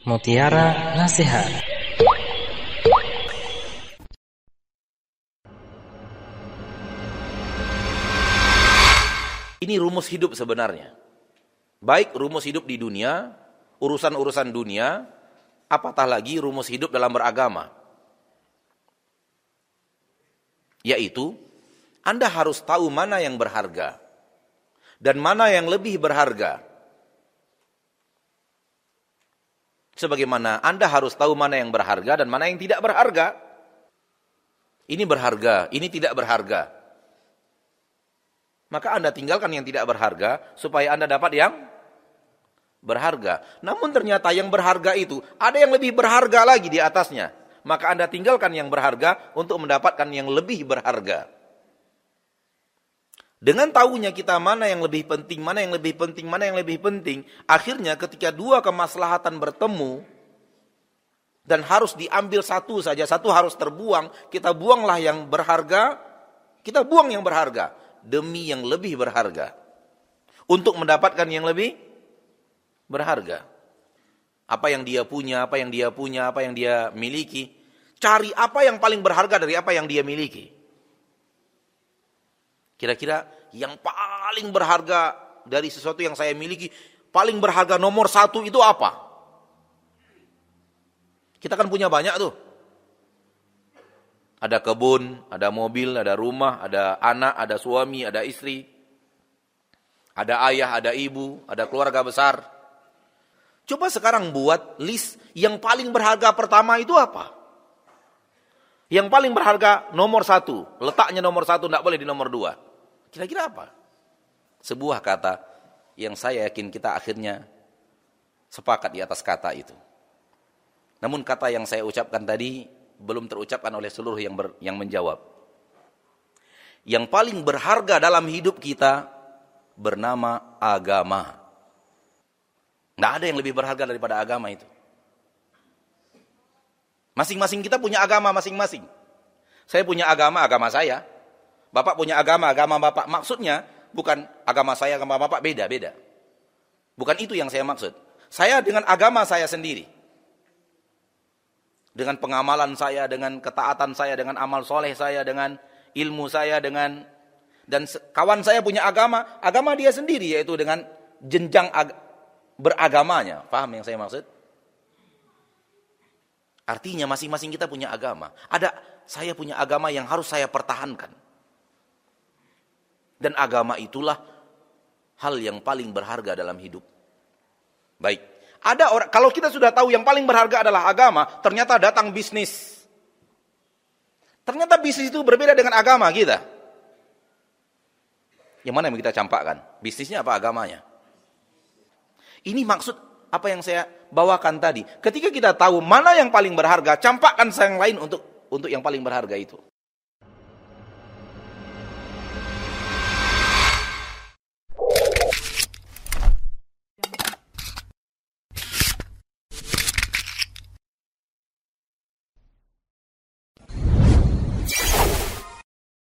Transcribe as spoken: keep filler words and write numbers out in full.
Mutiara Nasihat. Ini rumus hidup sebenarnya. Baik rumus hidup di dunia, urusan-urusan dunia, apatah lagi rumus hidup dalam beragama. Yaitu, Anda harus tahu mana yang berharga dan mana yang lebih berharga. Sebagaimana Anda harus tahu mana yang berharga dan mana yang tidak berharga. Ini berharga, ini tidak berharga. Maka Anda tinggalkan yang tidak berharga supaya Anda dapat yang berharga. Namun ternyata yang berharga itu ada yang lebih berharga lagi di atasnya. Maka Anda tinggalkan yang berharga untuk mendapatkan yang lebih berharga. Dengan tahunya kita mana yang lebih penting, mana yang lebih penting, mana yang lebih penting. Akhirnya ketika dua kemaslahatan bertemu dan harus diambil satu saja, satu harus terbuang, kita buanglah yang berharga, kita buang yang berharga. Demi yang lebih berharga. Untuk mendapatkan yang lebih berharga. Apa yang dia punya, apa yang dia punya, apa yang dia miliki. Cari apa yang paling berharga dari apa yang dia miliki. Kira-kira yang paling berharga dari sesuatu yang saya miliki, paling berharga nomor satu itu apa? Kita kan punya banyak tuh. Ada kebun, ada mobil, ada rumah, ada anak, ada suami, ada istri. Ada ayah, ada ibu, ada keluarga besar. Coba sekarang buat list yang paling berharga pertama itu apa? Yang paling berharga nomor satu. Letaknya nomor satu, tidak boleh di nomor dua. Kira-kira apa? Sebuah kata yang saya yakin kita akhirnya sepakat di atas kata itu. Namun kata yang saya ucapkan tadi belum terucapkan oleh seluruh yang ber, yang menjawab. Yang paling berharga dalam hidup kita bernama agama. Tidak ada yang lebih berharga daripada agama itu. Masing-masing kita punya agama masing-masing. Saya punya agama, agama saya. Bapak punya agama, agama bapak. Maksudnya bukan agama saya, agama bapak, beda-beda. Bukan itu yang saya maksud. Saya dengan agama saya sendiri. Dengan pengamalan saya, dengan ketaatan saya, dengan amal soleh saya, dengan ilmu saya, dengan dan kawan saya punya agama, agama dia sendiri, yaitu dengan jenjang ag, beragamanya. Paham yang saya maksud? Artinya masing-masing kita punya agama. Ada saya punya agama yang harus saya pertahankan. Dan agama itulah hal yang paling berharga dalam hidup. Baik. Ada orang, kalau kita sudah tahu yang paling berharga adalah agama, ternyata datang bisnis. Ternyata bisnis itu berbeda dengan agama kita. Yang mana yang kita campakkan? Bisnisnya apa agamanya? Ini maksud apa yang saya bawakan tadi. Ketika kita tahu mana yang paling berharga, campakkan yang lain untuk untuk yang paling berharga itu.